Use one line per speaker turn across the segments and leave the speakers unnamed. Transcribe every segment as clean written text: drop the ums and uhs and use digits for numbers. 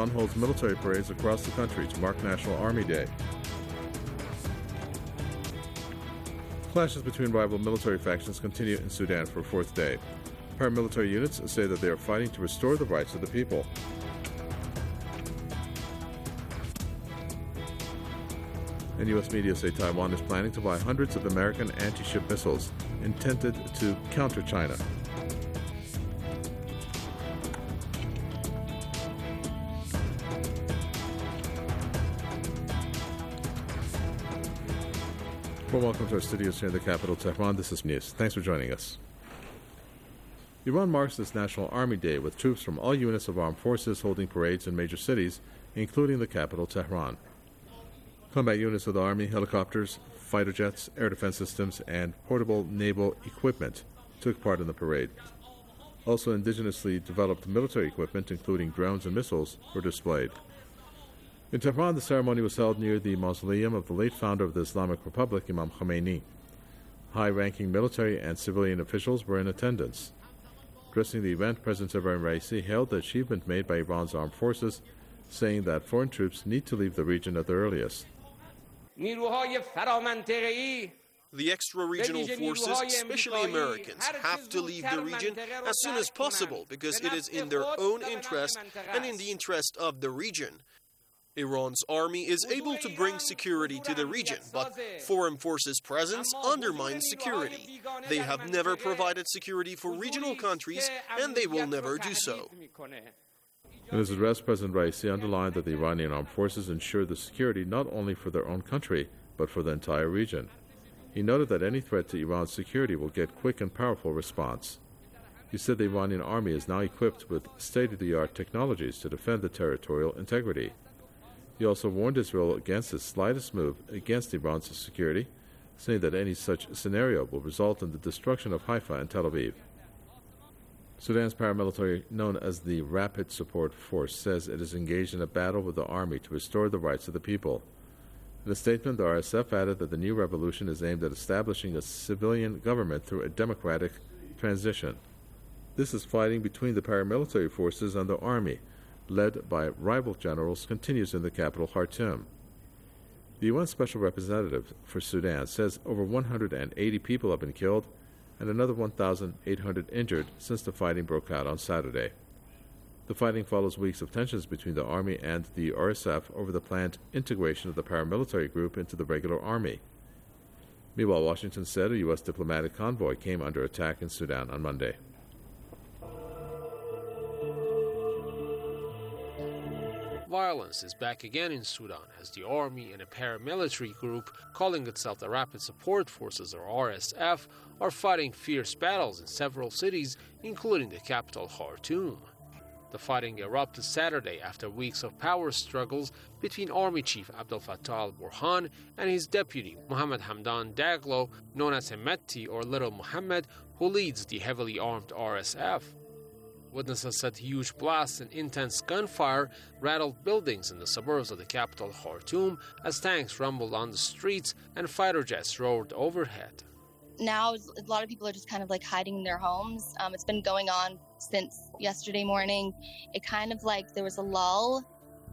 Iran holds military parades across the country to mark National Army Day. Clashes between rival military factions continue in Sudan for a fourth day. Paramilitary units say that they are fighting to restore the rights of the people. And U.S. media say Taiwan is planning to buy hundreds of American anti-ship missiles intended to counter China. Well, welcome to our studios here in the capital, Tehran. This is News. Thanks for joining us. Iran marks this National Army Day with troops from all units of armed forces holding parades in major cities, including the capital, Tehran. Combat units of the Army, helicopters, fighter jets, air defense systems, and portable naval equipment took part in the parade. Also, indigenously developed military equipment, including drones and missiles, were displayed. In Tehran, the ceremony was held near the mausoleum of the late founder of the Islamic Republic, Imam Khomeini. High-ranking military and civilian officials were in attendance. Addressing the event, President Ebrahim Raisi hailed the achievement made by Iran's armed forces, saying that foreign troops need to leave the region at the earliest.
The extra-regional forces, especially Americans, have to leave the region as soon as possible because it is in their own interest and in the interest of the region. Iran's army is able to bring security to the region, but foreign forces' presence undermines security. They have never provided security for regional countries, and they will never do so.
In his address, President Raisi underlined that the Iranian armed forces ensure the security not only for their own country, but for the entire region. He noted that any threat to Iran's security will get quick and powerful response. He said the Iranian army is now equipped with state-of-the-art technologies to defend the territorial integrity. He also warned Israel against the slightest move against Iran's security, saying that any such scenario will result in the destruction of Haifa and Tel Aviv. Sudan's paramilitary, known as the Rapid Support Force, says it is engaged in a battle with the army to restore the rights of the people. In a statement, the RSF added that the new revolution is aimed at establishing a civilian government through a democratic transition. This is fighting between the paramilitary forces and the army, led by rival generals, continues in the capital, Khartoum. The UN Special Representative for Sudan says over 180 people have been killed and another 1,800 injured since the fighting broke out on Saturday. The fighting follows weeks of tensions between the army and the RSF over the planned integration of the paramilitary group into the regular army. Meanwhile, Washington said a U.S. diplomatic convoy came under attack in Sudan on Monday.
Violence is back again in Sudan as the army and a paramilitary group calling itself the Rapid Support Forces, or RSF, are fighting fierce battles in several cities, including the capital, Khartoum. The fighting erupted Saturday after weeks of power struggles between Army Chief Abdel Fattah al-Burhan and his deputy, Mohammed Hamdan Daglo, known as Hemeti or Little Mohammed, who leads the heavily armed RSF. Witnesses said huge blasts and intense gunfire rattled buildings in the suburbs of the capital, Khartoum, as tanks rumbled on the streets and fighter jets roared overhead.
Now, a lot of people are just kind of like hiding in their homes. It's been going on since yesterday morning. It kind of like there was a lull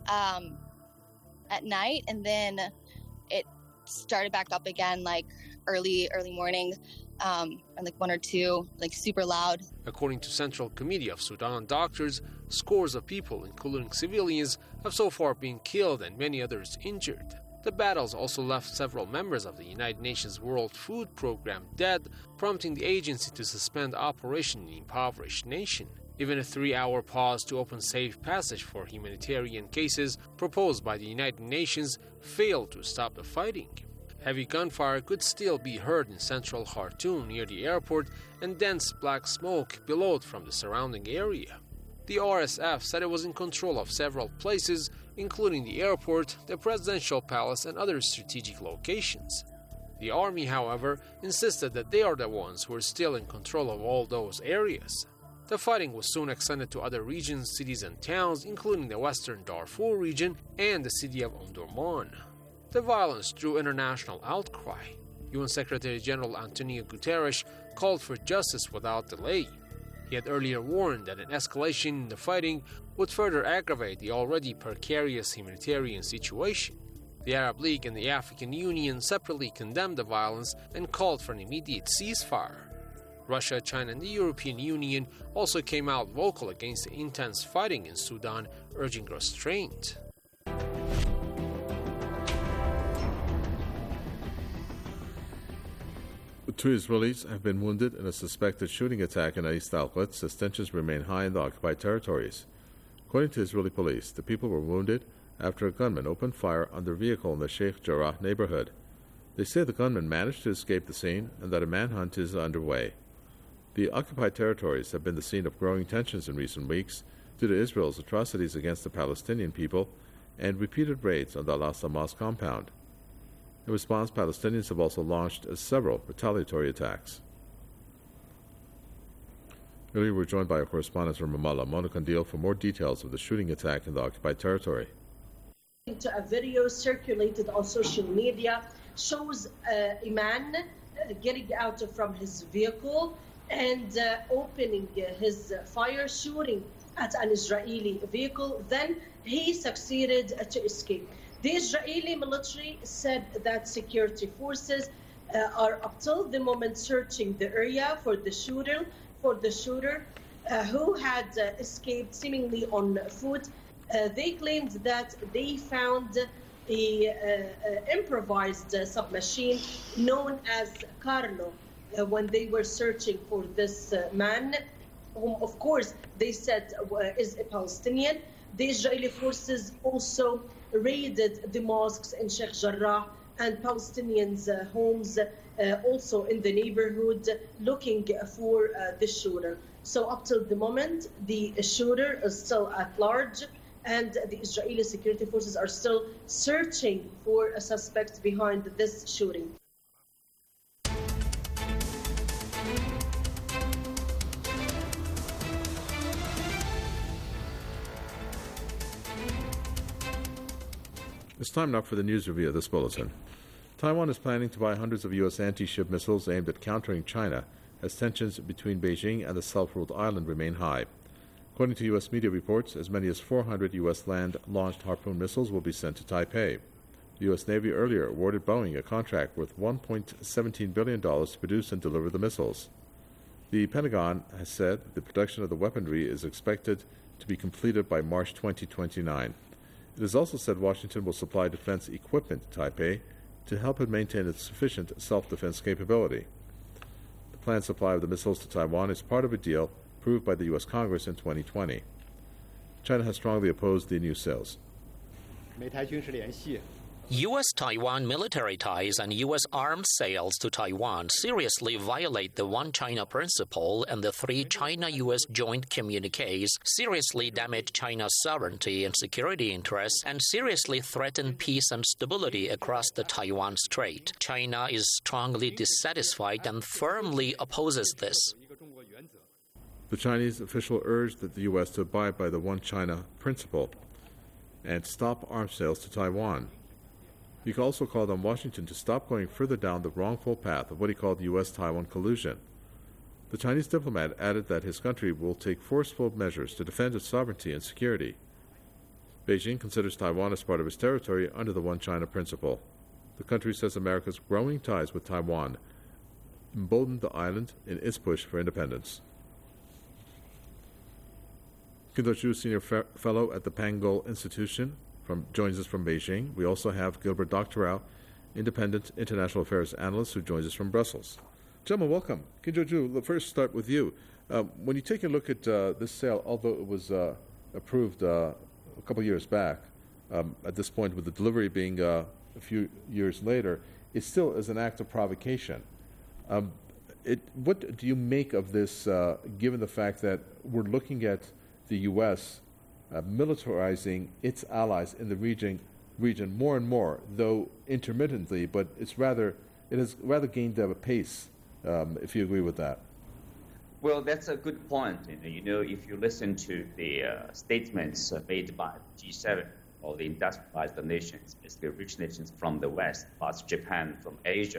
at night, and then it started back up again like early morning. And like 1 or 2, like super loud.
According to Central Committee of Sudan doctors, scores of people, including civilians, have so far been killed and many others injured. The battles also left several members of the United Nations World Food Program dead, prompting the agency to suspend operation in the impoverished nation. Even a 3-hour pause to open safe passage for humanitarian cases proposed by the United Nations failed to stop the fighting. Heavy gunfire could still be heard in central Khartoum near the airport and dense black smoke billowed from the surrounding area. The RSF said it was in control of several places, including the airport, the presidential palace, and other strategic locations. The army, however, insisted that they are the ones who are still in control of all those areas. The fighting was soon extended to other regions, cities, and towns, including the western Darfur region and the city of Omdurman. The violence drew international outcry. UN Secretary General Antonio Guterres called for justice without delay. He had earlier warned that an escalation in the fighting would further aggravate the already precarious humanitarian situation. The Arab League and the African Union separately condemned the violence and called for an immediate ceasefire. Russia, China, and the European Union also came out vocal against the intense fighting in Sudan, urging restraint.
Two Israelis have been wounded in a suspected shooting attack in East Al-Quds as tensions remain high in the occupied territories. According to Israeli police, the people were wounded after a gunman opened fire on their vehicle in the Sheikh Jarrah neighborhood. They say the gunman managed to escape the scene and that a manhunt is underway. The occupied territories have been the scene of growing tensions in recent weeks due to Israel's atrocities against the Palestinian people and repeated raids on the Al-Aqsa Mosque compound. In response, Palestinians have also launched several retaliatory attacks. Earlier, we were joined by our correspondent from Ramallah, Mona Kandil, for more details of the shooting attack in the occupied territory.
A video circulated on social media shows a man getting out from his vehicle and opening his fire, shooting at an Israeli vehicle. Then he succeeded to escape. The Israeli military said that security forces are up till the moment searching the area for the shooter who had escaped seemingly on foot. They claimed that they found a improvised submachine known as Carlo when they were searching for this man, whom of course they said is a Palestinian. The Israeli forces also raided the mosques in Sheikh Jarrah and Palestinians' homes also in the neighborhood looking for the shooter. So up till the moment, the shooter is still at large, and the Israeli security forces are still searching for a suspect behind this shooting.
It's time now for the news review of this bulletin. Taiwan is planning to buy hundreds of U.S. anti-ship missiles aimed at countering China as tensions between Beijing and the self-ruled island remain high. According to U.S. media reports, as many as 400 U.S. land-launched Harpoon missiles will be sent to Taipei. The U.S. Navy earlier awarded Boeing a contract worth $1.17 billion to produce and deliver the missiles. The Pentagon has said the production of the weaponry is expected to be completed by March 2029. It has also said Washington will supply defense equipment to Taipei to help it maintain its sufficient self-defense capability. The planned supply of the missiles to Taiwan is part of a deal approved by the U.S. Congress in 2020. China has strongly opposed the new sales.
U.S.-Taiwan military ties and U.S. arms sales to Taiwan seriously violate the One China principle, and the three China-U.S. joint communiques seriously damage China's sovereignty and security interests and seriously threaten peace and stability across the Taiwan Strait. China is strongly dissatisfied and firmly opposes this.
The Chinese official urged the U.S. to abide by the One China principle and stop arms sales to Taiwan. He also called on Washington to stop going further down the wrongful path of what he called U.S.-Taiwan collusion. The Chinese diplomat added that his country will take forceful measures to defend its sovereignty and security. Beijing considers Taiwan as part of its territory under the One China principle. The country says America's growing ties with Taiwan emboldened the island in its push for independence. Kim Do-ju, Senior Fellow at the Pangol Institution, joins us from Beijing. We also have Gilbert Doctorow, Independent International Affairs Analyst, who joins us from Brussels. Gentlemen, welcome. Kim Do-ju, let's first start with you. When you take a look at this sale, although it was approved a couple years back, at this point with the delivery being a few years later, it still is an act of provocation. What do you make of this, given the fact that we're looking at the U.S. Militarizing its allies in the region more and more, though intermittently, but it has rather gained a pace, if you agree with that?
Well, that's a good point. If you listen to the statements made by G7 or the industrialized nations, basically rich nations from the West, plus Japan from Asia,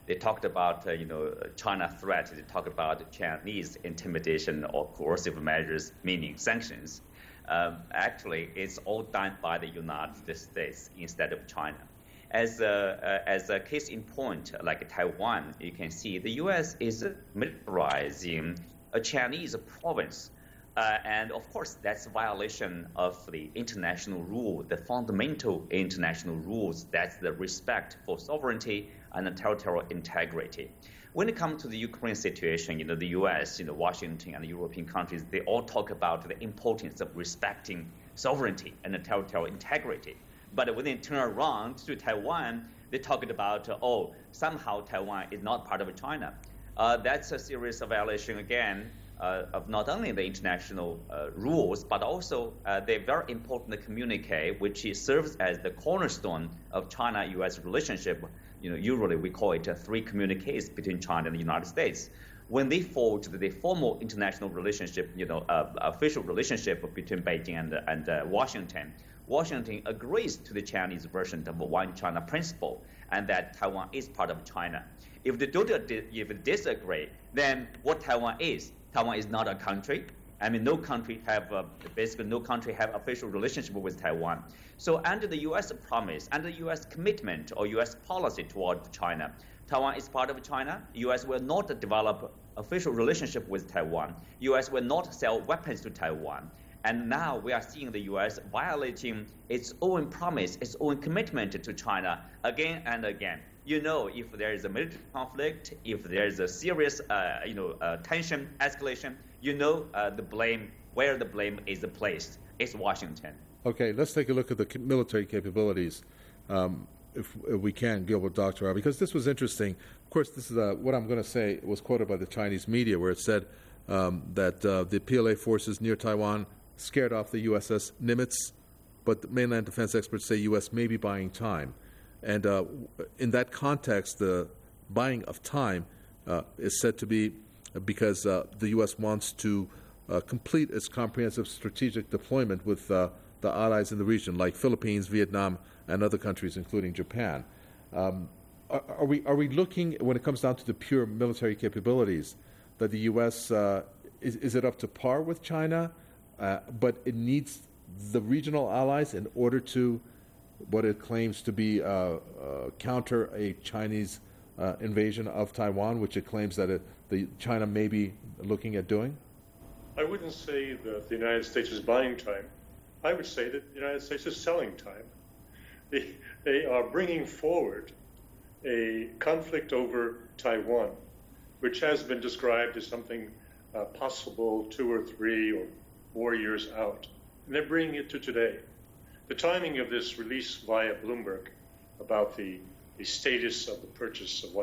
They talked about, China threat. They talked about Chinese intimidation or coercive measures, meaning sanctions. Actually, it's all done by the United States instead of China. As a case in point, like Taiwan, you can see the U.S. is militarizing a Chinese province. And of course, that's a violation of the international rule, the fundamental international rules. That's the respect for sovereignty and the territorial integrity. When it comes to the Ukraine situation, the U.S., Washington and the European countries, they all talk about the importance of respecting sovereignty and the territorial integrity. But when they turn around to Taiwan, they talked about, somehow Taiwan is not part of China. That's a serious violation, again, of not only the international rules, but also the very important communique, which serves as the cornerstone of China-U.S. relationship. Usually we call it three communiques between China and the United States. When they forged the formal international relationship, official relationship between Beijing and Washington, Washington agrees to the Chinese version of the One China principle, and that Taiwan is part of China. If they disagree, then what Taiwan is not a country. No country have official relationship with Taiwan. So under the U.S. promise, under the U.S. commitment or U.S. policy toward China, Taiwan is part of China. U.S. will not develop official relationship with Taiwan. U.S. will not sell weapons to Taiwan. And now we are seeing the U.S. violating its own promise, its own commitment to China again and again. If there is a military conflict, if there is a serious, tension, escalation, where the blame is placed. It's Washington.
Okay, let's take a look at the military capabilities, if we can, Gilbert Doctorow, because this was interesting. Of course, this is what I'm going to say was quoted by the Chinese media, where it said that the PLA forces near Taiwan scared off the USS Nimitz, but the mainland defense experts say U.S. may be buying time. And in that context, the buying of time is said to be because the U.S. wants to complete its comprehensive strategic deployment with the allies in the region, like Philippines, Vietnam, and other countries, including Japan. Are we looking, when it comes down to the pure military capabilities, that the U.S. Is it up to par with China, but it needs the regional allies in order to what it claims to be counter a Chinese invasion of Taiwan, which it claims that China may be looking at doing?
I wouldn't say that the United States is buying time. I would say that the United States is selling time. They are bringing forward a conflict over Taiwan, which has been described as something possible 2 or 3 or 4 years out. And they're bringing it to today. The timing of this release via Bloomberg about the status of the purchase of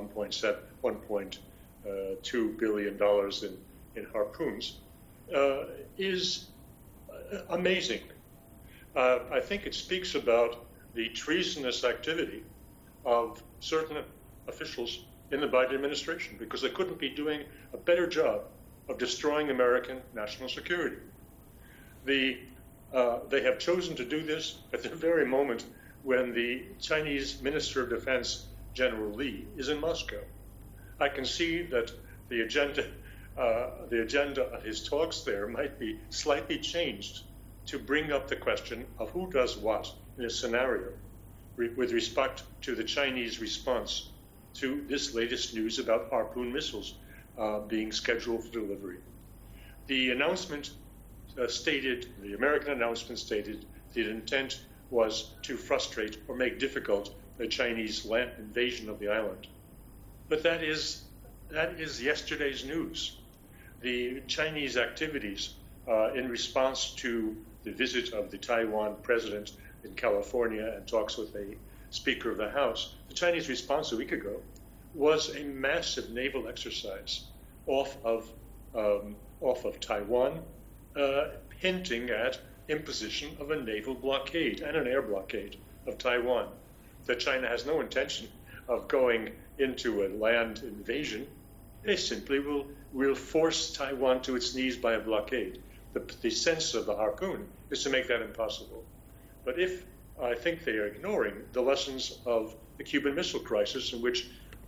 $1.2 billion in harpoons is amazing. I think it speaks about the treasonous activity of certain officials in the Biden administration, because they couldn't be doing a better job of destroying American national security. They have chosen to do this at the very moment when the Chinese Minister of Defense, General Li, is in Moscow. I can see that the agenda of his talks there might be slightly changed to bring up the question of who does what in a scenario with respect to the Chinese response to this latest news about Harpoon missiles being scheduled for delivery. The announcement the American announcement stated the intent was to frustrate or make difficult the Chinese land invasion of the island. But that is yesterday's news. The Chinese activities in response to the visit of the Taiwan president in California and talks with a Speaker of the House, the Chinese response a week ago was a massive naval exercise off of Taiwan, hinting at imposition of a naval blockade and an air blockade of Taiwan. That China has no intention of going into a land invasion. They simply will force Taiwan to its knees by a blockade. The sense of the Harpoon is to make that impossible. But I think they are ignoring the lessons of the Cuban Missile Crisis, in which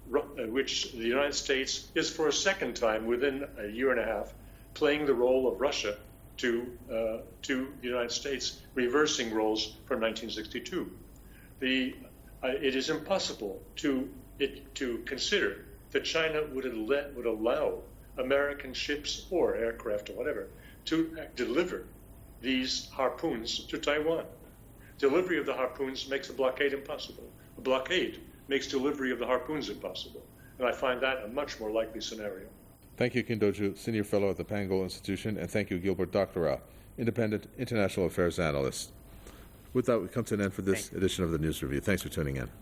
which the United States is for a second time within a year and a half playing the role of Russia to the United States, reversing roles from 1962. It is impossible to consider that China would allow American ships or aircraft or whatever to deliver these harpoons to Taiwan. Delivery of the harpoons makes a blockade impossible. A blockade makes delivery of the harpoons impossible. And I find that a much more likely scenario.
Thank you, Kin Do-ju, Senior Fellow at the Pangol Institution, and thank you, Gilbert Doctorow, Independent International Affairs Analyst. With that, we come to an end for this edition of the News Review. Thanks for tuning in.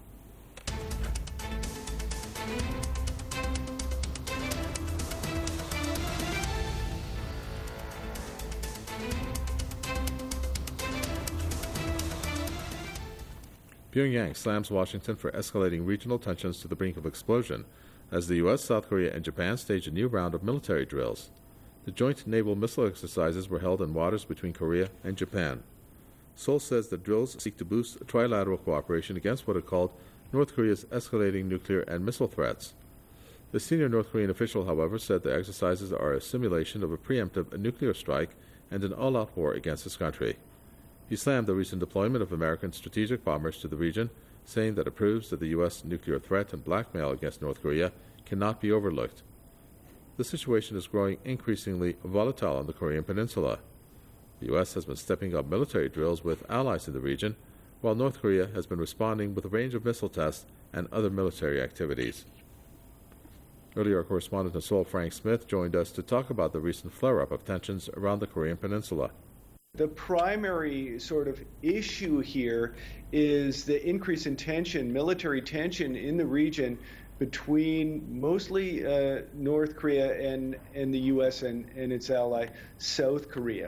Pyongyang slams Washington for escalating regional tensions to the brink of explosion as the U.S., South Korea, and Japan stage a new round of military drills. The joint naval missile exercises were held in waters between Korea and Japan. Seoul says the drills seek to boost trilateral cooperation against what it called North Korea's escalating nuclear and missile threats. The senior North Korean official, however, said the exercises are a simulation of a preemptive nuclear strike and an all-out war against his country. He slammed the recent deployment of American strategic bombers to the region, saying that it proves that the U.S. nuclear threat and blackmail against North Korea cannot be overlooked. The situation is growing increasingly volatile on the Korean Peninsula. The U.S. has been stepping up military drills with allies in the region, while North Korea has been responding with a range of missile tests and other military activities. Earlier, our correspondent in Seoul, Frank Smith, joined us to talk about the recent flare-up of tensions around the Korean Peninsula.
The primary sort of issue here is the increase in tension, military tension in the region between mostly North Korea and the U.S. and its ally, South Korea.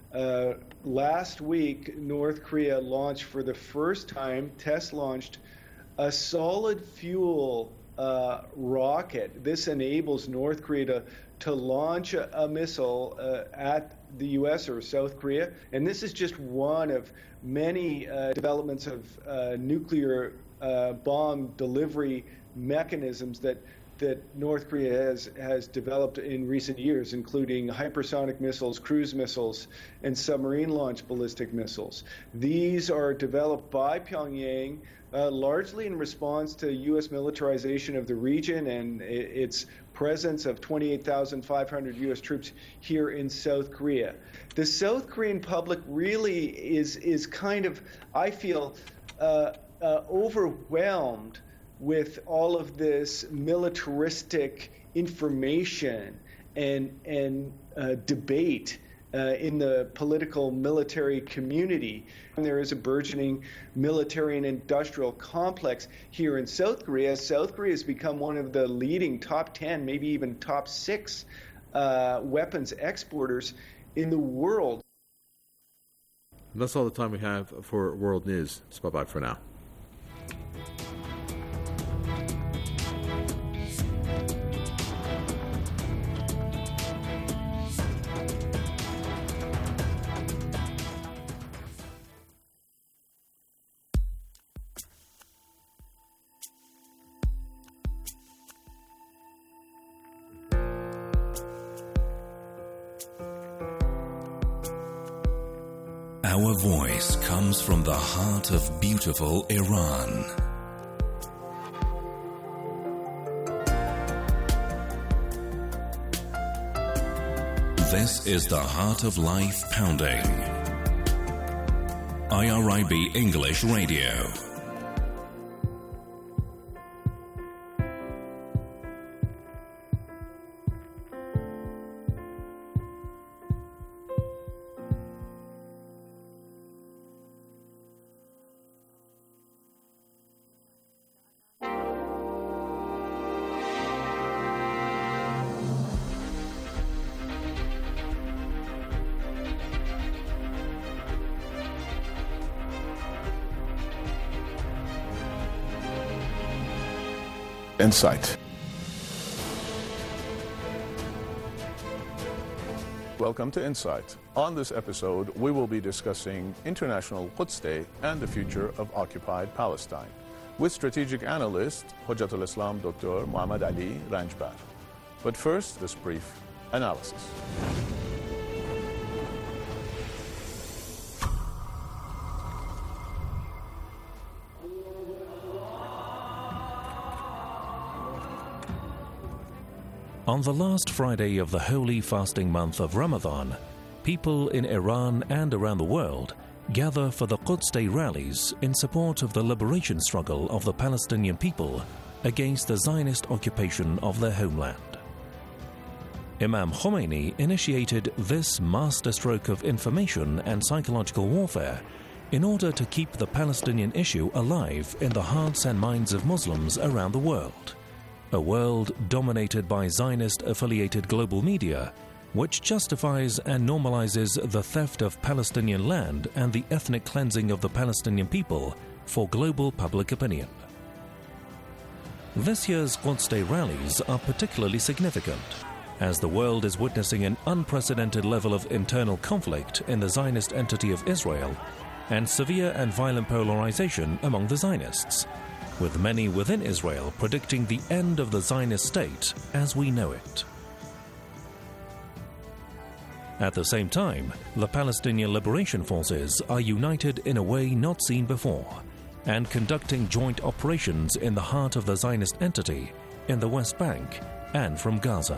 Last week, North Korea launched for the first time, test-launched, a solid fuel rocket. This enables North Korea to launch a missile at the U.S. or South Korea, and this is just one of many developments of nuclear bomb delivery mechanisms that North Korea has developed in recent years, including hypersonic missiles, cruise missiles, and submarine-launched ballistic missiles. These are developed by Pyongyang largely in response to U.S. militarization of the region and its presence of 28,500 U.S. troops here in South Korea. The South Korean public really is kind of, I feel, overwhelmed with all of this militaristic information and debate in the political military community. And there is a burgeoning military and industrial complex here in South Korea. South Korea has become one of the leading top 10, maybe even top 6 weapons exporters in the world.
And that's all the time we have for World News. So bye-bye for now.
Our voice comes from the heart of beautiful Iran. This is the Heart of Life Pounding. IRIB English Radio.
Insight. Welcome to Insight. On this episode, we will be discussing International Quds Day and the future of occupied Palestine. with strategic analyst Hujjatul Islam Dr. Muhammad Ali Ranjbar. But first, this brief analysis.
On the last Friday of the holy fasting month of Ramadan, people in Iran and around the world gather for the Quds Day rallies in support of the liberation struggle of the Palestinian people against the Zionist occupation of their homeland. Imam Khomeini initiated this masterstroke of information and psychological warfare in order to keep the Palestinian issue alive in the hearts and minds of Muslims around the world. A world dominated by Zionist-affiliated global media, which justifies and normalizes the theft of Palestinian land and the ethnic cleansing of the Palestinian people for global public opinion. This year's Quds Day rallies are particularly significant, as the world is witnessing an unprecedented level of internal conflict in the Zionist entity of Israel and severe and violent polarization among the Zionists, with many within Israel predicting the end of the Zionist state as we know it. At the same time, the Palestinian Liberation Forces are united in a way not seen before and conducting joint operations in the heart of the Zionist entity in the West Bank and from Gaza.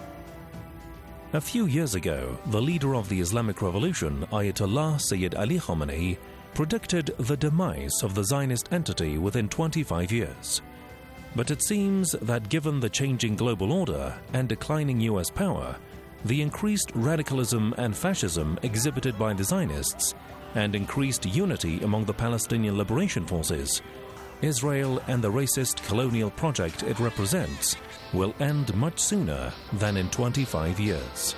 A few years ago, the leader of the Islamic Revolution, Ayatollah Sayyid Ali Khamenei, predicted the demise of the Zionist entity within 25 years. But it seems that given the changing global order and declining US power, the increased radicalism and fascism exhibited by the Zionists, and increased unity among the Palestinian Liberation Forces, Israel and the racist colonial project it represents will end much sooner than in 25 years.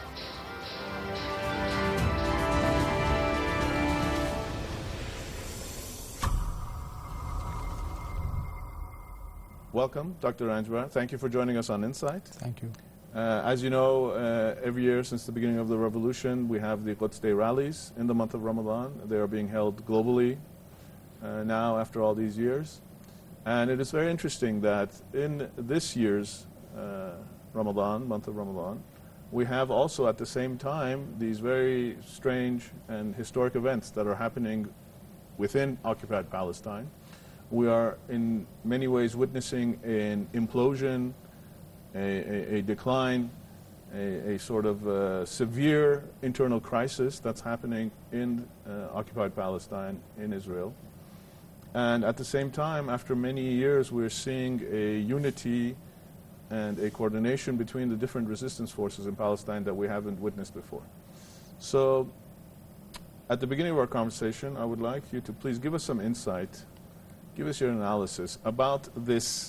Welcome, Dr. Ranjbar. Thank you for joining us on Insight.
Thank you.
As you know, every year since the beginning of the revolution, we have the Quds Day rallies in the month of Ramadan. They are being held globally now after all these years. And it is very interesting that in this year's Ramadan, month of Ramadan, we have also at the same time these very strange and historic events that are happening within occupied Palestine. We are in many ways witnessing an implosion, a decline, a sort of severe internal crisis that's happening in occupied Palestine, in Israel. And at the same time, after many years, we're seeing a unity and a coordination between the different resistance forces in Palestine that we haven't witnessed before. So, at the beginning of our conversation, I would like you to please give us some insight, give us your analysis about this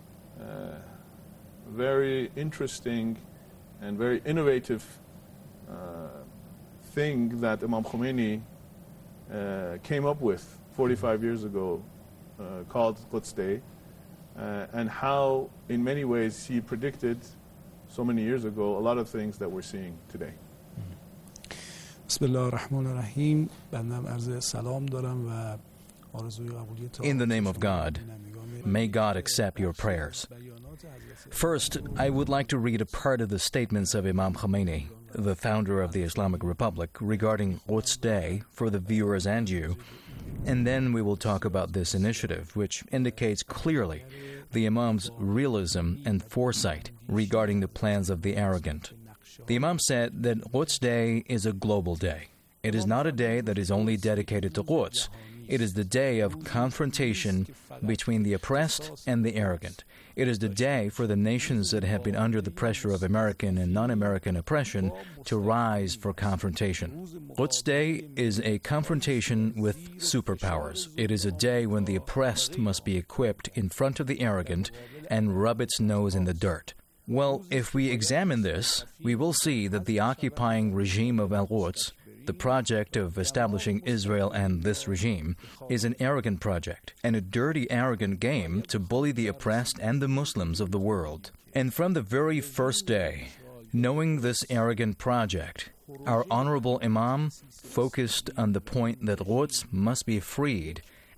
very interesting and very innovative thing that Imam Khomeini came up with 45 years ago, called Quds Day, and how in many ways he predicted so many years ago a lot of things that we're seeing today.
In the name of God, may God accept your prayers. First, I would like to read a part of the statements of Imam Khomeini, the founder of the Islamic Republic, regarding Quds Day for the viewers and you, and then we will talk about this initiative, which indicates clearly the Imam's realism and foresight regarding the plans of the arrogant. The Imam said that Quds Day is a global day. It is not a day that is only dedicated to Quds. It is the day of confrontation between the oppressed and the arrogant. It is the day for the nations that have been under the pressure of American and non-American oppression to rise for confrontation. Quds Day is a confrontation with superpowers. It is a day when the oppressed must be equipped in front of the arrogant and rub its nose in the dirt. Well, if we examine this, we will see that the occupying regime of Al-Quds, the project of establishing Israel and this regime, is an arrogant project and a dirty, arrogant game to bully the oppressed and the Muslims of the world. And from the very first day, knowing this arrogant project, our honorable Imam focused on the point that Quds must be freed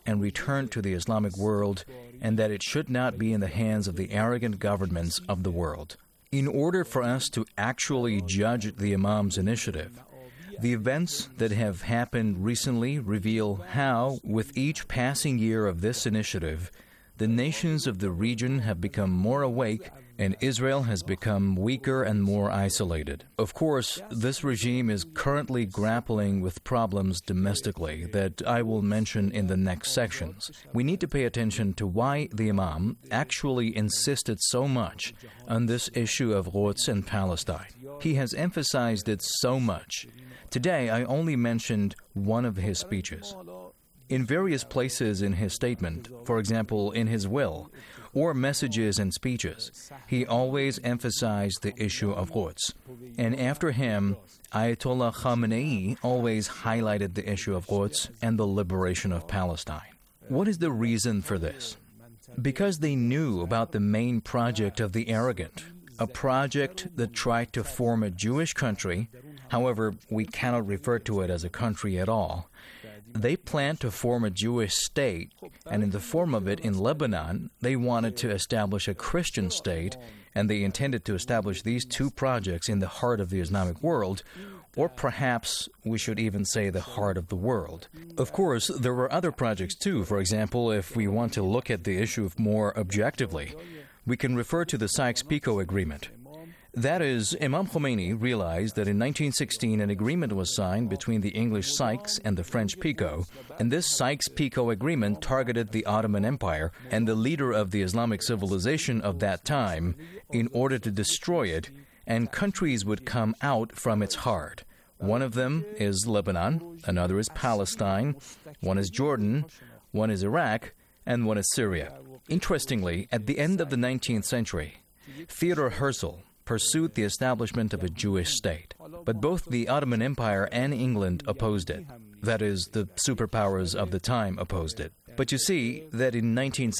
and returned to the Islamic world, and that it should not be in the hands of the arrogant governments of the world. In order for us to actually judge the Imam's initiative, the events that have happened recently reveal how, with each passing year of this initiative, the nations of the region have become more awake and Israel has become weaker and more isolated. Of course, this regime is currently grappling with problems domestically that I will mention in the next sections. We need to pay attention to why the Imam actually insisted so much on this issue of Quds and Palestine. He has emphasized it so much. Today, I only mentioned one of his speeches. In various places in his statement, for example, in his will, or messages and speeches, he always emphasized the issue of Quds. And after him, Ayatollah Khamenei always highlighted the issue of Quds and the liberation of Palestine. What is the reason for this? Because they knew about the main project of the arrogant, a project that tried to form a Jewish country. However, we cannot refer to it as a country at all. They planned to form a Jewish state, and in the form of it in Lebanon, they wanted to establish a Christian state, and they intended to establish these two projects in the heart of the Islamic world, or perhaps we should even say the heart of the world. Of course, there were other projects too. For example, if we want to look at the issue more objectively, we can refer to the Sykes-Picot Agreement. That is, Imam Khomeini realized that in 1916 an agreement was signed between the English Sykes and the French Picot, and this Sykes-Picot agreement targeted the Ottoman Empire and the leader of the Islamic civilization of that time in order to destroy it, and countries would come out from its heart. One of them is Lebanon, another is Palestine, one is Jordan, one is Iraq, and one is Syria. Interestingly, at the end of the 19th century, Theodor Herzl pursued the establishment of a Jewish state. But both the Ottoman Empire and England opposed it. That is, the superpowers of the time opposed it. But you see that in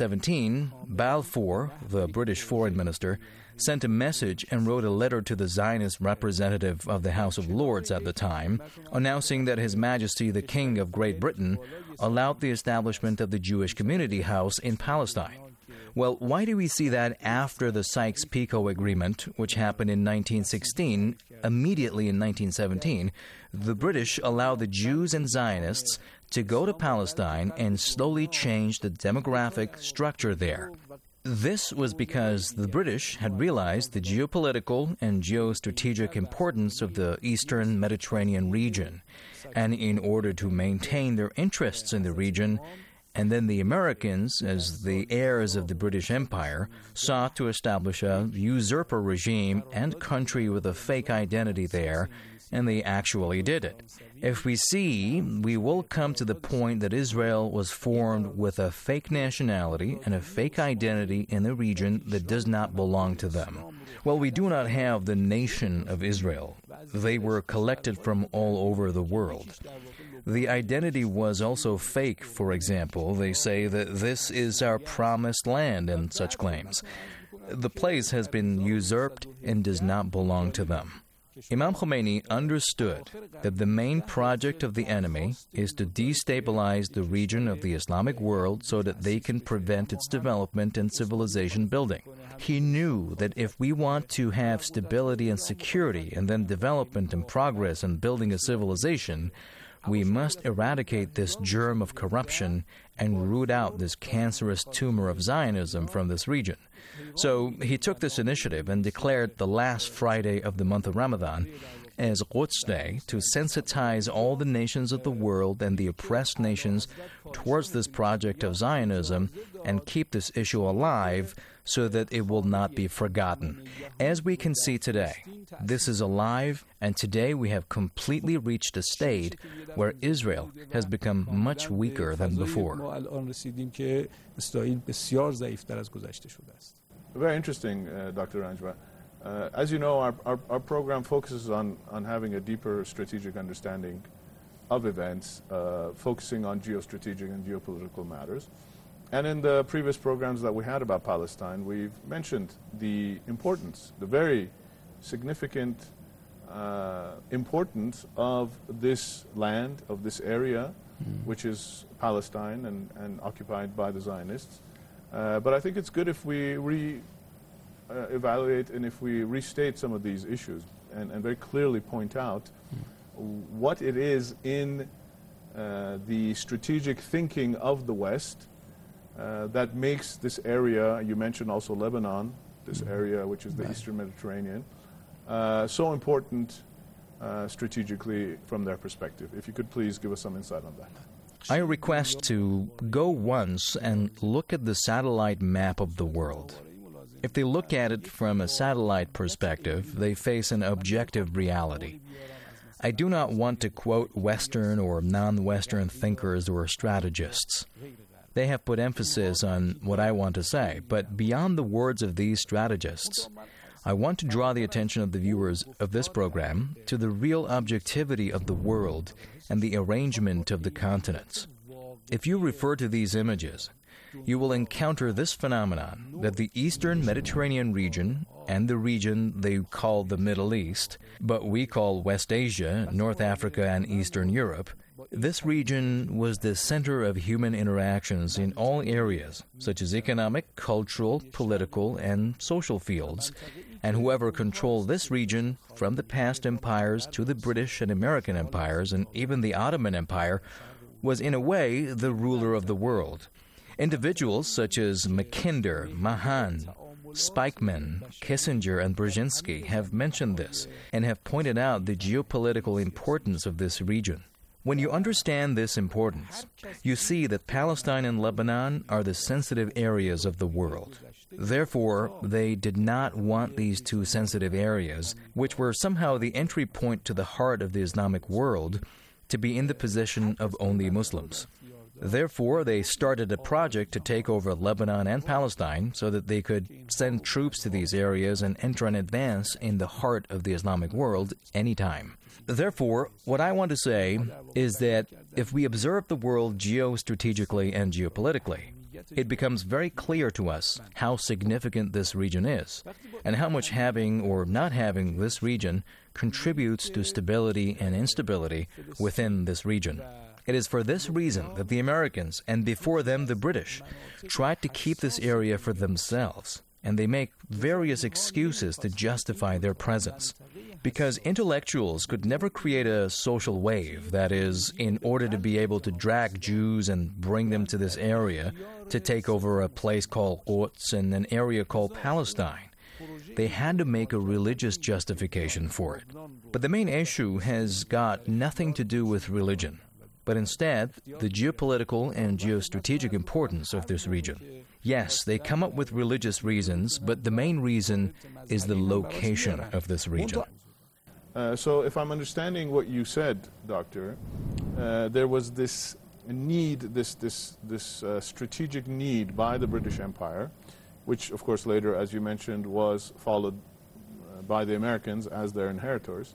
1917, Balfour, the British foreign minister, sent a message and wrote a letter to the Zionist representative of the House of Lords at the time, announcing that His Majesty the King of Great Britain allowed the establishment of the Jewish Community House in Palestine. Well, why do we see that after the Sykes-Picot Agreement, which happened in 1916, immediately in 1917, the British allowed the Jews and Zionists to go to Palestine and slowly change the demographic structure there? This was because the British had realized the geopolitical and geostrategic importance of the Eastern Mediterranean region, and in order to maintain their interests in the region, and then the Americans, as the heirs of the British Empire, sought to establish a usurper regime and country with a fake identity there, and they actually did it. If we see, we will come to the point that Israel was formed with a fake nationality and a fake identity in a region that does not belong to them. Well, we do not have the nation of Israel. They were collected from all over the world. The identity was also fake, for example. They say that this is our promised land and such claims. The place has been usurped and does not belong to them. Imam Khomeini understood that the main project of the enemy is to destabilize the region of the Islamic world so that they can prevent its development and civilization building. He knew that if we want to have stability and security and then development and progress and building a civilization, we must eradicate this germ of corruption and root out this cancerous tumor of Zionism from this region. So he took this initiative and declared the last Friday of the month of Ramadan as Quds Day to sensitize all the nations of the world and the oppressed nations towards this project of Zionism and keep this issue alive so that it will not be forgotten. As we can see today, this is alive, and today we have completely reached a state where Israel has become much weaker than before.
Very interesting, Dr. Ranjwa. As you know, our program focuses on having a deeper strategic understanding of events, focusing on geostrategic and geopolitical matters. And in the previous programs that we had about Palestine, we've mentioned the importance, the very significant importance of this land, of this area, which is Palestine and occupied by the Zionists. But I think it's good if we evaluate and if we restate some of these issues and very clearly point out what it is in the strategic thinking of the West that makes this area, you mentioned also Lebanon, this area which is the Eastern Mediterranean, so important strategically from their perspective. If you could please give us some insight on that.
I request to go once and look at the satellite map of the world. If they look at it from a satellite perspective, they face an objective reality. I do not want to quote Western or non-Western thinkers or strategists. They have put emphasis on what I want to say, but beyond the words of these strategists, I want to draw the attention of the viewers of this program to the real objectivity of the world and the arrangement of the continents. If you refer to these images, you will encounter this phenomenon that the Eastern Mediterranean region and the region they call the Middle East, but we call West Asia, North Africa, and Eastern Europe, this region was the center of human interactions in all areas, such as economic, cultural, political, and social fields, and whoever controlled this region, from the past empires to the British and American empires and even the Ottoman Empire, was in a way the ruler of the world. Individuals such as Mackinder, Mahan, Spikeman, Kissinger, and Brzezinski have mentioned this and have pointed out the geopolitical importance of this region. When you understand this importance, you see that Palestine and Lebanon are the sensitive areas of the world. Therefore, they did not want these two sensitive areas, which were somehow the entry point to the heart of the Islamic world, to be in the possession of only Muslims. Therefore, they started a project to take over Lebanon and Palestine so that they could send troops to these areas and enter and advance in the heart of the Islamic world anytime. Therefore, what I want to say is that if we observe the world geostrategically and geopolitically, it becomes very clear to us how significant this region is and how much having or not having this region contributes to stability and instability within this region. It is for this reason that the Americans, and before them the British, tried to keep this area for themselves, and they make various excuses to justify their presence. Because intellectuals could never create a social wave, that is, in order to be able to drag Jews and bring them to this area to take over a place called Quds and an area called Palestine. They had to make a religious justification for it. But the main issue has got nothing to do with religion, but instead the geopolitical and geostrategic importance of this region. Yes, they come up with religious reasons, but the main reason is the location of this region.
So if I'm understanding what you said, Doctor, there was this need, this strategic need by the British Empire, which of course later, as you mentioned, was followed by the Americans as their inheritors,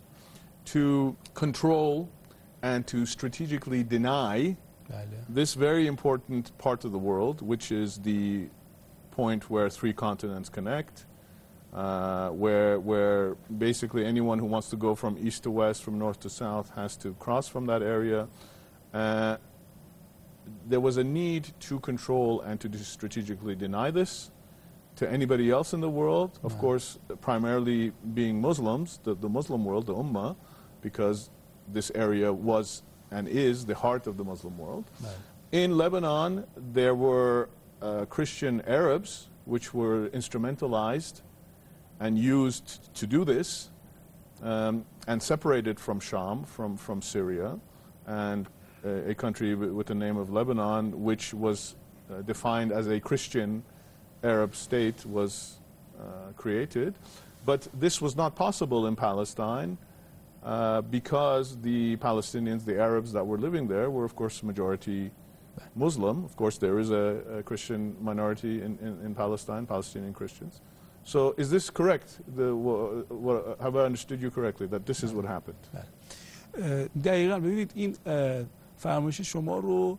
to control and to strategically deny this very important part of the world, which is the point where three continents connect, where basically anyone who wants to go from east to west, from north to south, has to cross from that area. There was a need to control and to strategically deny this to anybody else in the world, of course, primarily being Muslims, the Muslim world, the Ummah, because this area was and is the heart of the Muslim world. Right. In Lebanon, there were Christian Arabs which were instrumentalized and used to do this, and separated from Sham, from Syria, and a country with the name of Lebanon, which was defined as a Christian Arab state, was created. But this was not possible in Palestine because the Palestinians, the Arabs that were living there, were of course majority Muslim. Of course there is a Christian minority in Palestine, Palestinian Christians. So is this correct? Have I understood you correctly, that this is what happened?
دقیقاً ببینید این فرمایش شما رو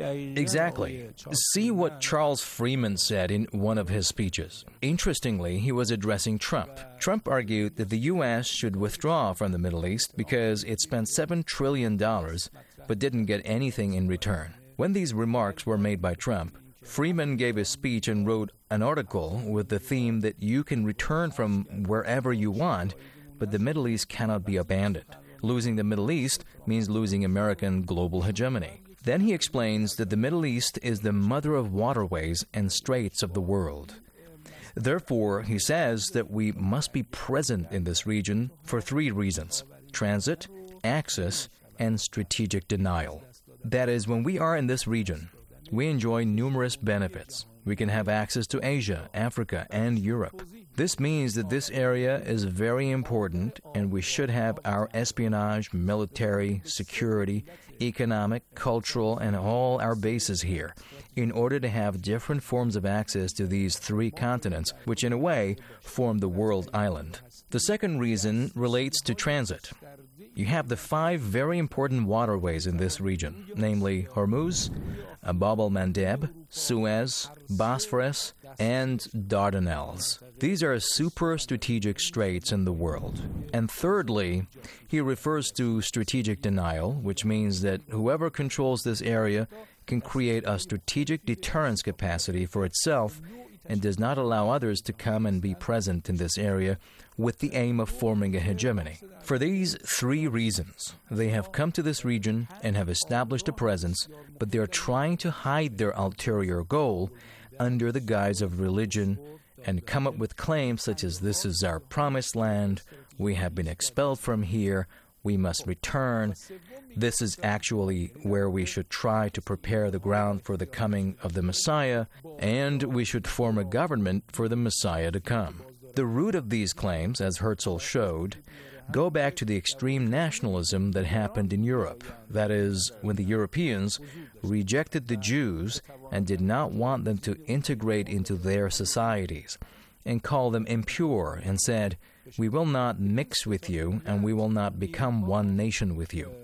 Exactly. See what Charles Freeman said in one of his speeches. Interestingly, he was addressing Trump. Trump argued that the U.S. should withdraw from the Middle East because it spent $7 trillion but didn't get anything in return. When these remarks were made by Trump, Freeman gave a speech and wrote an article with the theme that you can return from wherever you want, but the Middle East cannot be abandoned. Losing the Middle East means losing American global hegemony. Then he explains that the Middle East is the mother of waterways and straits of the world. Therefore, he says that we must be present in this region for 3 reasons: transit, access, and strategic denial. That is, when we are in this region, we enjoy numerous benefits. We can have access to Asia, Africa, and Europe. This means that this area is very important, and we should have our espionage, military, security, economic, cultural, and all our bases here in order to have different forms of access to these 3 continents, which in a way form the world island. The second reason relates to transit. You have the 5 very important waterways in this region, namely Hormuz, Bab el-Mandeb, Suez, Bosphorus, and Dardanelles. These are super strategic straits in the world. And thirdly, he refers to strategic denial, which means that whoever controls this area can create a strategic deterrence capacity for itself and does not allow others to come and be present in this area with the aim of forming a hegemony. For these 3 reasons, they have come to this region and have established a presence, but they are trying to hide their ulterior goal under the guise of religion and come up with claims such as this is our promised land, we have been expelled from here, we must return. This is actually where we should try to prepare the ground for the coming of the Messiah, and we should form a government for the Messiah to come. The root of these claims, as Herzl showed, go back to the extreme nationalism that happened in Europe. That is, when the Europeans rejected the Jews and did not want them to integrate into their societies, and called them impure and said, "We will not mix with you, and we will not become one nation with you."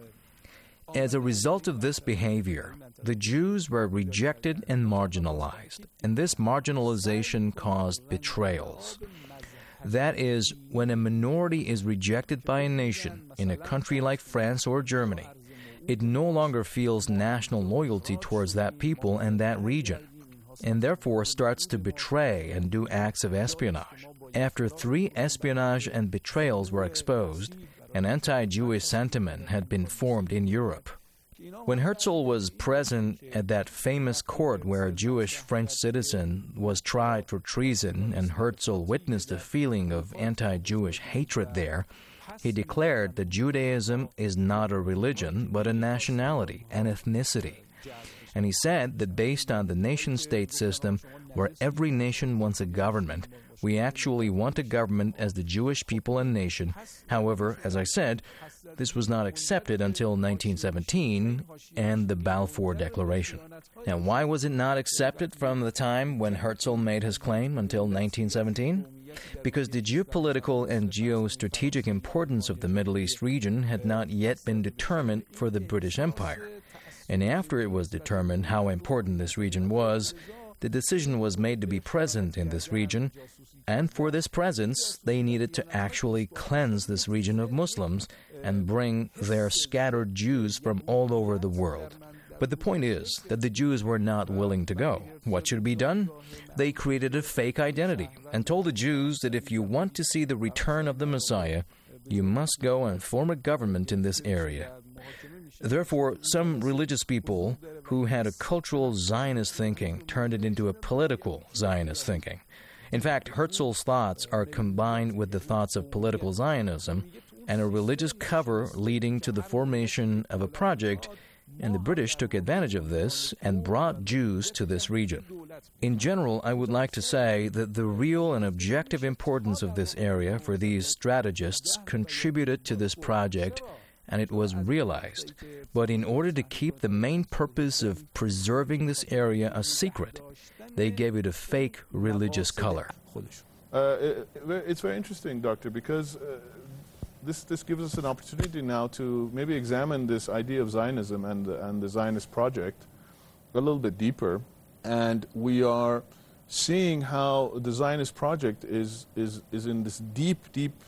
As a result of this behavior, the Jews were rejected and marginalized, and this marginalization caused betrayals. That is, when a minority is rejected by a nation in a country like France or Germany, it no longer feels national loyalty towards that people and that region, and therefore starts to betray and do acts of espionage. After 3 espionage and betrayals were exposed, an anti-Jewish sentiment had been formed in Europe. When Herzl was present at that famous court where a Jewish French citizen was tried for treason and Herzl witnessed a feeling of anti-Jewish hatred there, he declared that Judaism is not a religion but a nationality, an ethnicity. And he said that based on the nation-state system where every nation wants a government, we actually want a government as the Jewish people and nation. However, as I said, this was not accepted until 1917 and the Balfour Declaration. Now, why was it not accepted from the time when Herzl made his claim until 1917? Because the geopolitical and geostrategic importance of the Middle East region had not yet been determined for the British Empire. And after it was determined how important this region was, the decision was made to be present in this region, and for this presence, they needed to actually cleanse this region of Muslims and bring their scattered Jews from all over the world. But the point is that the Jews were not willing to go. What should be done? They created a fake identity and told the Jews that if you want to see the return of the Messiah, you must go and form a government in this area. Therefore, some religious people who had a cultural Zionist thinking turned it into a political Zionist thinking. In fact, Herzl's thoughts are combined with the thoughts of political Zionism and a religious cover leading to the formation of a project, and the British took advantage of this and brought Jews to this region. In general, I would like to say that the real and objective importance of this area for these strategists contributed to this project, and it was realized. But in order to keep the main purpose of preserving this area a secret, they gave it a fake religious color.
It's very interesting, Doctor, because this gives us an opportunity now to maybe examine this idea of Zionism and the Zionist project a little bit deeper, and we are seeing how the Zionist project is in this deep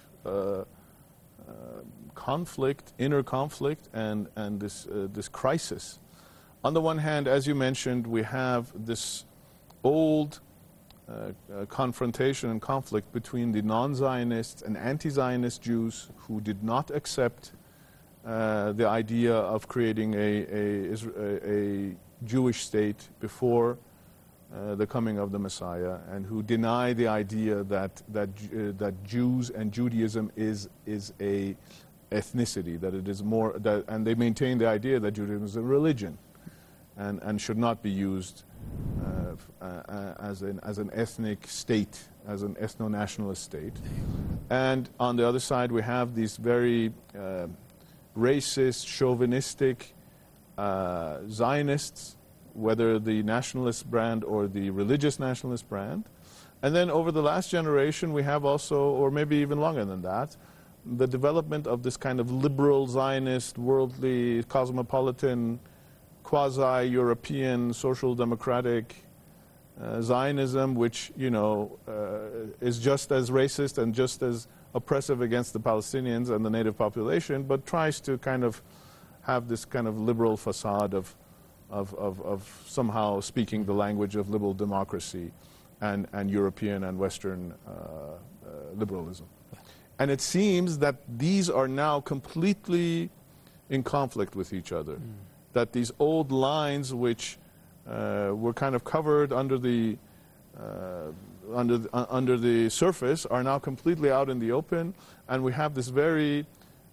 conflict, inner conflict, and this crisis. On the one hand, as you mentioned, we have this old confrontation and conflict between the non-Zionist and anti-Zionist Jews who did not accept the idea of creating a Jewish state before the coming of the Messiah, and who deny the idea that Jews and Judaism is a ethnicity, that it is more, and they maintain the idea that Judaism is a religion, and should not be used as an ethnic state, as an ethno-nationalist state. And on the other side, we have these very racist, chauvinistic Zionists, whether the nationalist brand or the religious nationalist brand. And then over the last generation, we have also, or maybe even longer than that, the development of this kind of liberal Zionist, worldly, cosmopolitan, quasi-European, social democratic Zionism, which, is just as racist and just as oppressive against the Palestinians and the native population, but tries to kind of have this kind of liberal facade of somehow speaking the language of liberal democracy and European and Western liberalism. And it seems that these are now completely in conflict with each other. That these old lines, which were kind of covered under the surface, are now completely out in the open, and we have this very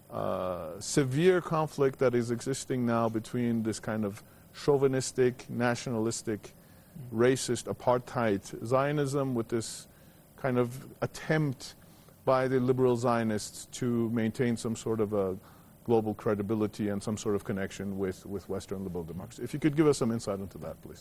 severe conflict that is existing now between this kind of chauvinistic, nationalistic, racist, apartheid Zionism with this kind of attempt by the liberal Zionists to maintain some sort of a global credibility and some sort of connection with Western liberal democracy. If you could give us some insight into that, please.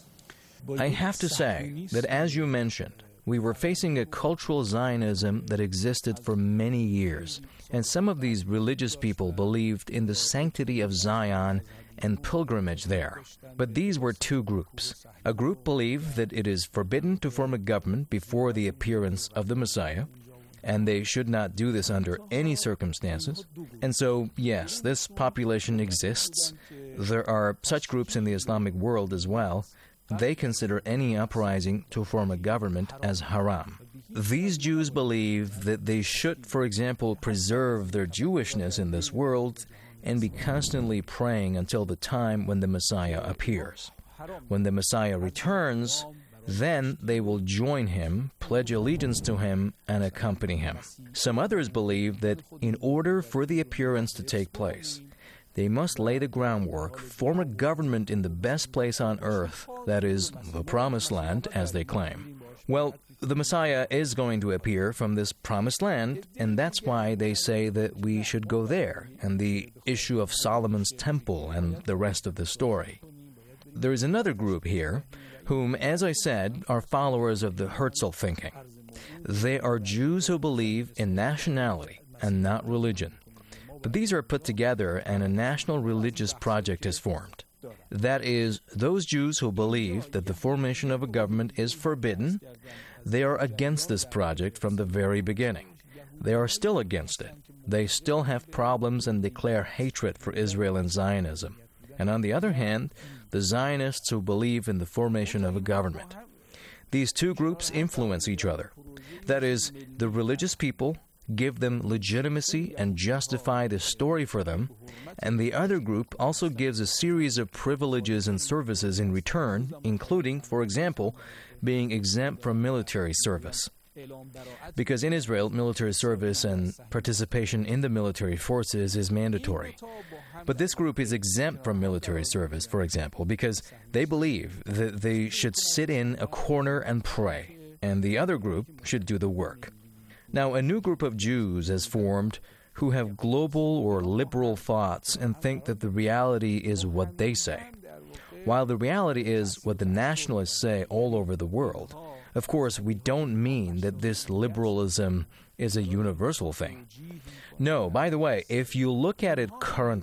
I have to say that, as you mentioned, we were facing a cultural Zionism that existed for many years, and some of these religious people believed in the sanctity of Zion and pilgrimage there. But these were two groups. A group believed that it is forbidden to form a government before the appearance of the Messiah, and they should not do this under any circumstances. And so, yes, this population exists. There are such groups in the Islamic world as well. They consider any uprising to form a government as haram. These Jews believe that they should, for example, preserve their Jewishness in this world and be constantly praying until the time when the Messiah appears. When the Messiah returns, then they will join him, pledge allegiance to him, and accompany him. Some others believe that in order for the appearance to take place, they must lay the groundwork, form a government in the best place on earth, that is, the Promised Land, as they claim. Well, the Messiah is going to appear from this Promised Land, and that's why they say that we should go there, and the issue of Solomon's Temple and the rest of the story. There is another group here, whom, as I said, are followers of the Herzl thinking. They are Jews who believe in nationality and not religion. But these are put together and a national religious project is formed. That is, those Jews who believe that the formation of a government is forbidden, they are against this project from the very beginning. They are still against it. They still have problems and declare hatred for Israel and Zionism. And on the other hand, the Zionists who believe in the formation of a government. These two groups influence each other. That is, the religious people give them legitimacy and justify the story for them, and the other group also gives a series of privileges and services in return, including, for example, being exempt from military service. Because in Israel, military service and participation in the military forces is mandatory. But this group is exempt from military service, for example, because they believe that they should sit in a corner and pray, and the other group should do the work. Now, a new group of Jews has formed who have global or liberal thoughts and think that the reality is what they say, while the reality is what the nationalists say all over the world. Of course, we don't mean that this liberalism is a universal thing. No, by the way, if you look at it currently,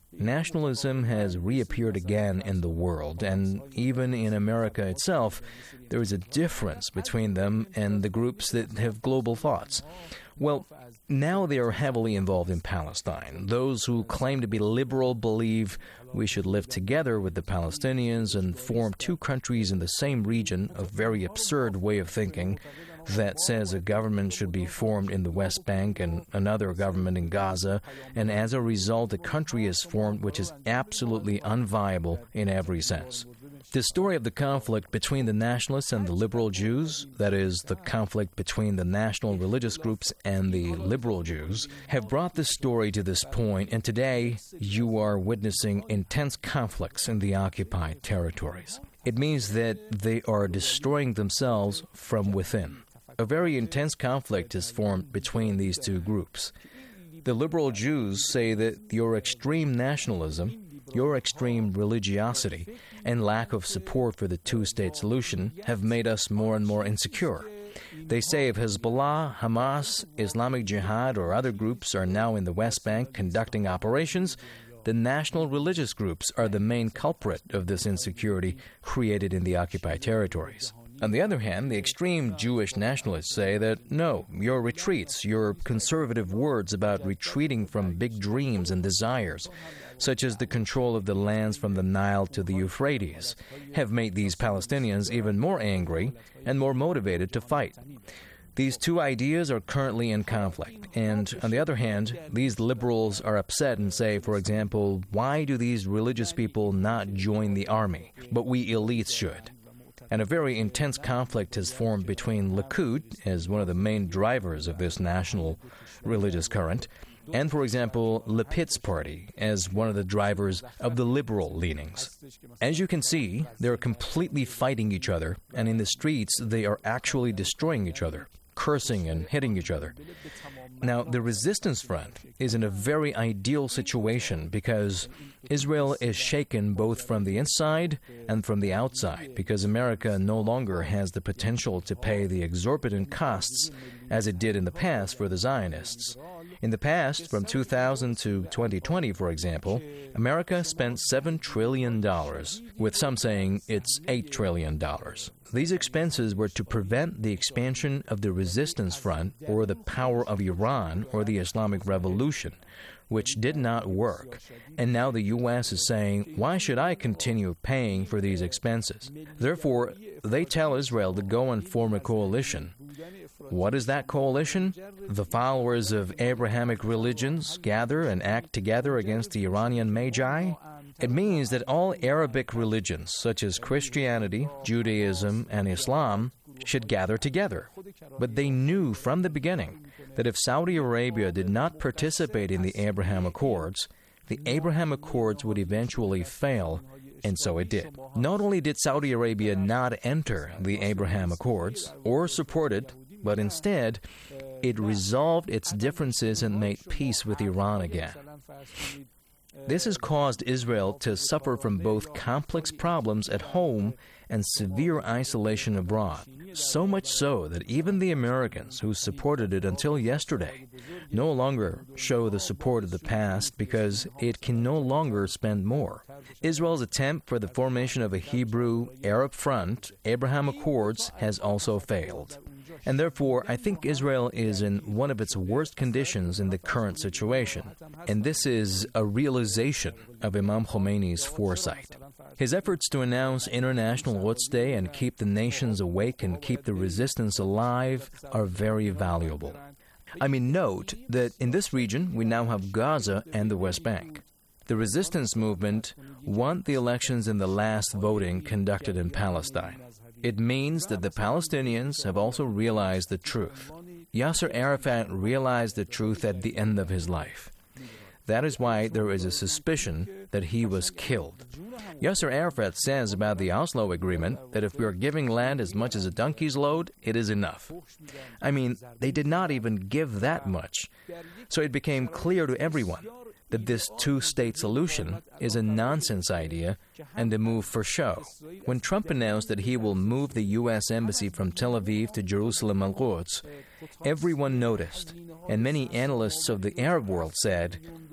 nationalism has reappeared again in the world, and even in America itself, there is a difference between them and the groups that have global thoughts. Well, now they are heavily involved in Palestine. Those who claim to be liberal believe we should live together with the Palestinians and form two countries in the same region, a very absurd way of thinking that says a government should be formed in the West Bank and another government in Gaza, and as a result, a country is formed which is absolutely unviable in every sense. The story of the conflict between the nationalists and the liberal Jews, that is, the conflict between the national religious groups and the liberal Jews, have brought the story to this point, and today you are witnessing intense conflicts in the occupied territories. It means that they are destroying themselves from within. A very intense conflict is formed between these two groups. The liberal Jews say that your extreme nationalism, your extreme religiosity, and lack of support for the two-state solution have made us more and more insecure. They say if Hezbollah, Hamas, Islamic Jihad, or other groups are now in the West Bank conducting operations, the national religious groups are the main culprit of this insecurity created in the occupied territories. On the other hand, the extreme Jewish nationalists say that, no, your retreats, your conservative words about retreating from big dreams and desires, such as the control of the lands from the Nile to the Euphrates, have made these Palestinians even more angry and more motivated to fight. These two ideas are currently in conflict, and on the other hand, these liberals are upset and say, for example, why do these religious people not join the army, but we elites should? And a very intense conflict has formed between Likud, as one of the main drivers of this national religious current, and, for example, Lapid's party, as one of the drivers of the liberal leanings. As you can see, they're completely fighting each other, and in the streets they are actually destroying each other, cursing and hitting each other. Now, the resistance front is in a very ideal situation because Israel is shaken both from the inside and from the outside because America no longer has the potential to pay the exorbitant costs as it did in the past for the Zionists. In the past, from 2000 to 2020, for example, America spent $7 trillion, with some saying it's $8 trillion. These expenses were to prevent the expansion of the resistance front or the power of Iran or the Islamic Revolution, which did not work. And now the U.S. is saying, why should I continue paying for these expenses? Therefore, they tell Israel to go and form a coalition. What is that coalition? The followers of Abrahamic religions gather and act together against the Iranian Magi? It means that all Arabic religions, such as Christianity, Judaism, and Islam, should gather together. But they knew from the beginning that if Saudi Arabia did not participate in the Abraham Accords, the Abraham Accords would eventually fail, and so it did. Not only did Saudi Arabia not enter the Abraham Accords or support it, but instead, it resolved its differences and made peace with Iran again. This has caused Israel to suffer from both complex problems at home and severe isolation abroad. So much so that even the Americans who supported it until yesterday no longer show the support of the past because it can no longer spend more. Israel's attempt for the formation of a Hebrew-Arab front, Abraham Accords, has also failed. And therefore, I think Israel is in one of its worst conditions in the current situation. And this is a realization of Imam Khomeini's foresight. His efforts to announce International Quds Day and keep the nations awake and keep the resistance alive are very valuable. Note that in this region, we now have Gaza and the West Bank. The resistance movement won the elections in the last voting conducted in Palestine. It means that the Palestinians have also realized the truth. Yasser Arafat realized the truth at the end of his life. That is why there is a suspicion that he was killed. Yasser Arafat says about the Oslo Agreement that if we are giving land as much as a donkey's load, it is enough. They did not even give that much. So it became clear to everyone that this two-state solution is a nonsense idea and a move for show. When Trump announced that he will move the U.S. Embassy from Tel Aviv to Jerusalem al-Quds, everyone noticed, and many analysts of the Arab world said,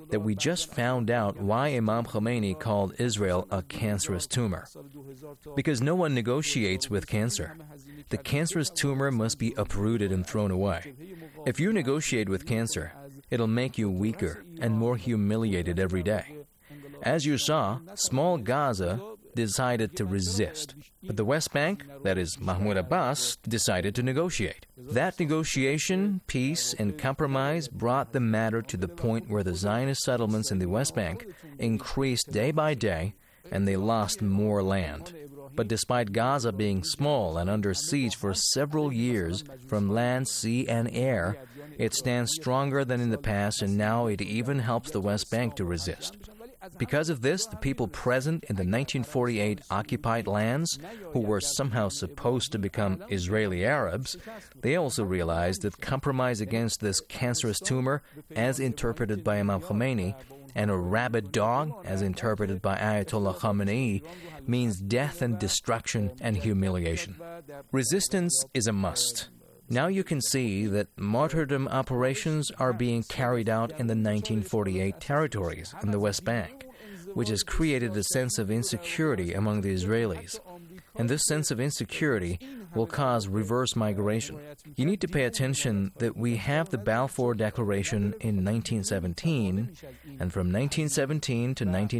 that we just found out why Imam Khomeini called Israel a cancerous tumor. Because no one negotiates with cancer. The cancerous tumor must be uprooted and thrown away. If you negotiate with cancer, it'll make you weaker and more humiliated every day. As you saw, small Gaza decided to resist. But the West Bank, that is Mahmoud Abbas, decided to negotiate. That negotiation, peace, and compromise brought the matter to the point where the Zionist settlements in the West Bank increased day by day, and they lost more land. But despite Gaza being small and under siege for several years from land, sea, and air, it stands stronger than in the past, and now it even helps the West Bank to resist. Because of this, the people present in the 1948 occupied lands, who were somehow supposed to become Israeli Arabs, they also realized that compromise against this cancerous tumor, as interpreted by Imam Khomeini, and a rabid dog, as interpreted by Ayatollah Khamenei, means death and destruction and humiliation. Resistance is a must. Now you can see that martyrdom operations are being carried out in the 1948 territories in the West Bank, which has created a sense of insecurity among the Israelis. And this sense of insecurity will cause reverse migration. You need to pay attention that we have the Balfour Declaration in 1917, and from 1917 to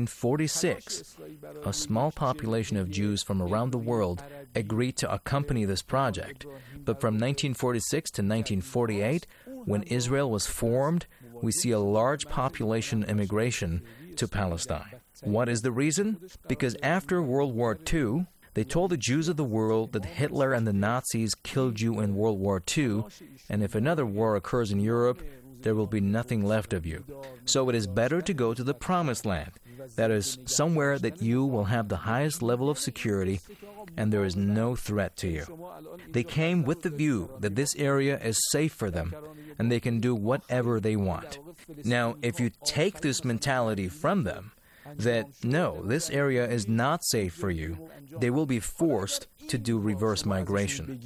1946, a small population of Jews from around the world agreed to accompany this project. But from 1946 to 1948, when Israel was formed, we see a large population immigration to Palestine. What is the reason? Because after World War II, they told the Jews of the world that Hitler and the Nazis killed you in World War II, and if another war occurs in Europe, there will be nothing left of you. So it is better to go to the Promised Land, that is, somewhere that you will have the highest level of security and there is no threat to you. They came with the view that this area is safe for them and they can do whatever they want. Now, if you take this mentality from them, that no, this area is not safe for you, they will be forced to do reverse migration.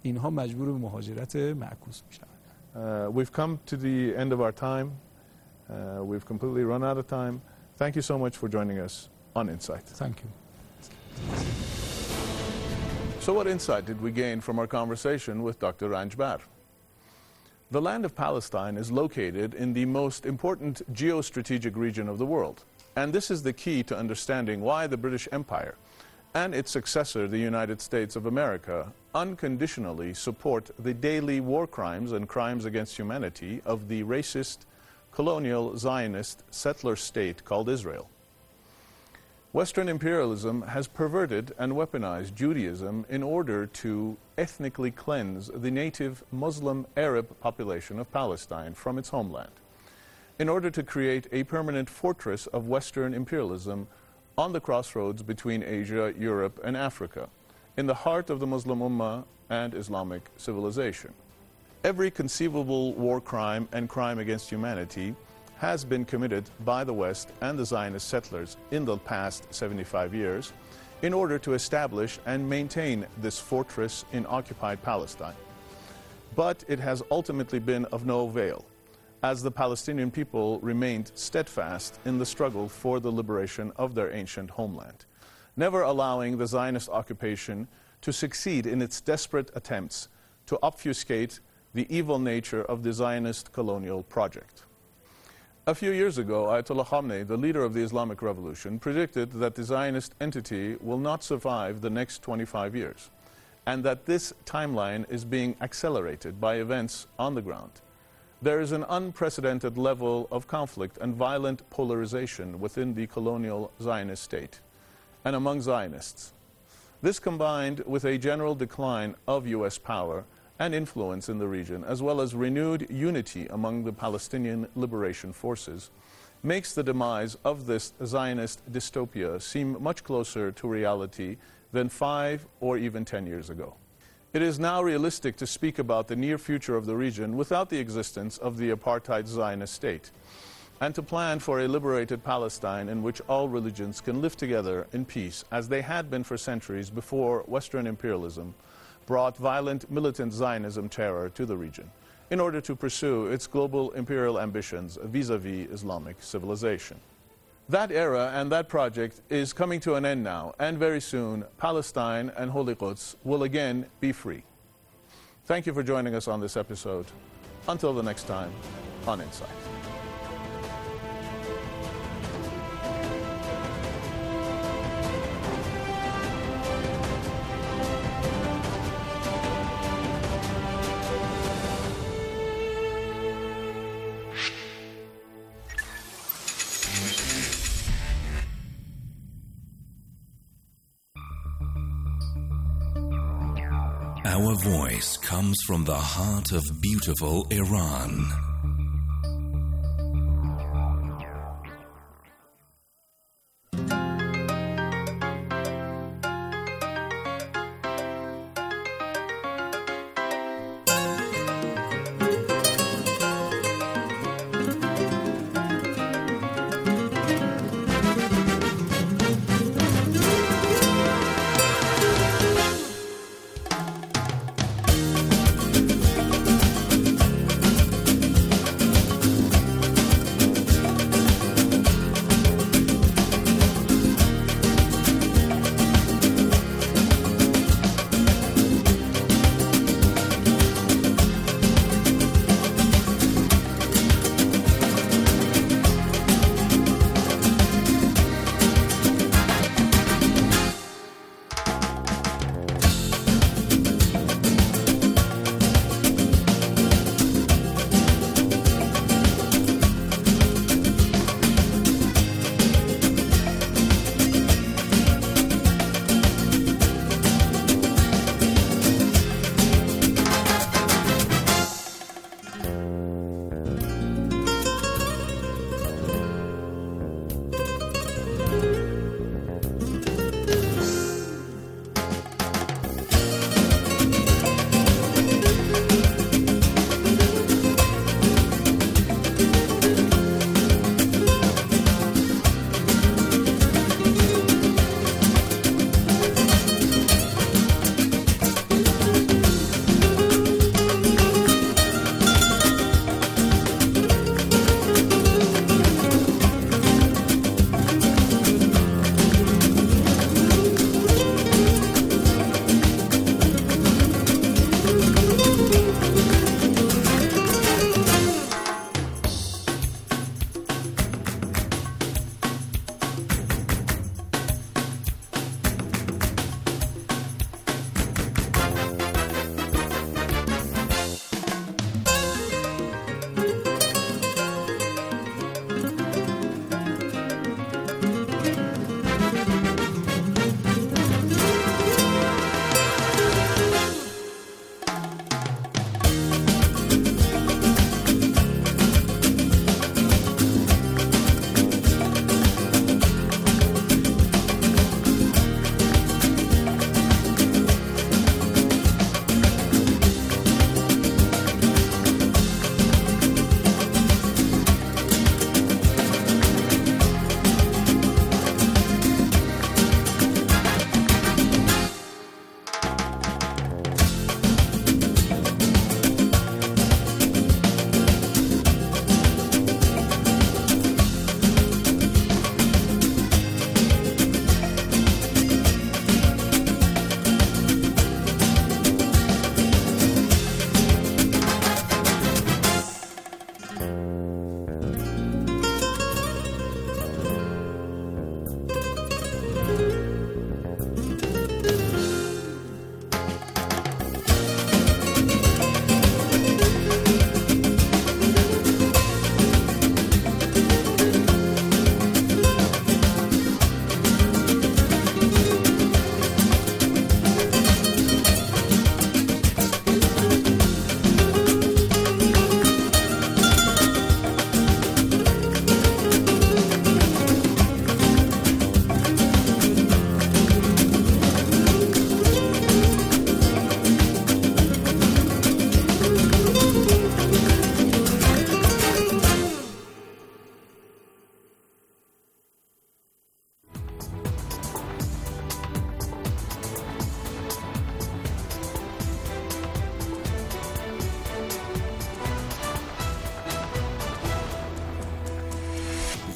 We've come to the end of our time. We've completely run out of time. Thank you so much for joining us on Insight.
Thank you.
So what insight did we gain from our conversation with Dr. Ranj Bar? The land of Palestine is located in the most important geostrategic region of the world. And this is the key to understanding why the British Empire and its successor, the United States of America, unconditionally support the daily war crimes and crimes against humanity of the racist, colonial, Zionist, settler state called Israel. Western imperialism has perverted and weaponized Judaism in order to ethnically cleanse the native Muslim Arab population of Palestine from its homeland, in order to create a permanent fortress of Western imperialism on the crossroads between Asia, Europe, and Africa, in the heart of the Muslim Ummah and Islamic civilization. Every conceivable war crime and crime against humanity has been committed by the West and the Zionist settlers in the past 75 years in order to establish and maintain this fortress in occupied Palestine. But it has ultimately been of no avail, as the Palestinian people remained steadfast in the struggle for the liberation of their ancient homeland, never allowing the Zionist occupation to succeed in its desperate attempts to obfuscate the evil nature of the Zionist colonial project. A few years ago, Ayatollah Khamenei, the leader of the Islamic Revolution, predicted that the Zionist entity will not survive the next 25 years, and that this timeline is being accelerated by events on the ground. There is an unprecedented level of conflict and violent polarization within the colonial Zionist state and among Zionists. This, combined with a general decline of U.S. power and influence in the region, as well as renewed unity among the Palestinian liberation forces, makes the demise of this Zionist dystopia seem much closer to reality than 5 or even 10 years ago. It is now realistic to speak about the near future of the region without the existence of the apartheid Zionist state, and to plan for a liberated Palestine in which all religions can live together in peace, as they had been for centuries before Western imperialism brought violent militant Zionism terror to the region, in order to pursue its global imperial ambitions vis-à-vis Islamic civilization. That era and that project is coming to an end now, and very soon Palestine and Holy Quds will again be free. Thank you for joining us on this episode. Until the next time on Insight.
Our voice comes from the heart of beautiful Iran.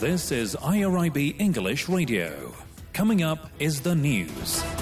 This is IRIB English Radio. Coming up is the news.